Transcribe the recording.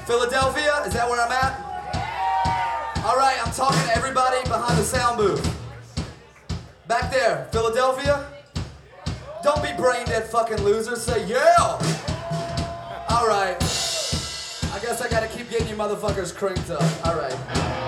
Philadelphia, is that where I'm at? All right, I'm talking to everybody behind the sound booth. Back there, Philadelphia? Don't be brain dead fucking losers, say yeah! All right, I guess I gotta keep getting you motherfuckers cranked up. All right.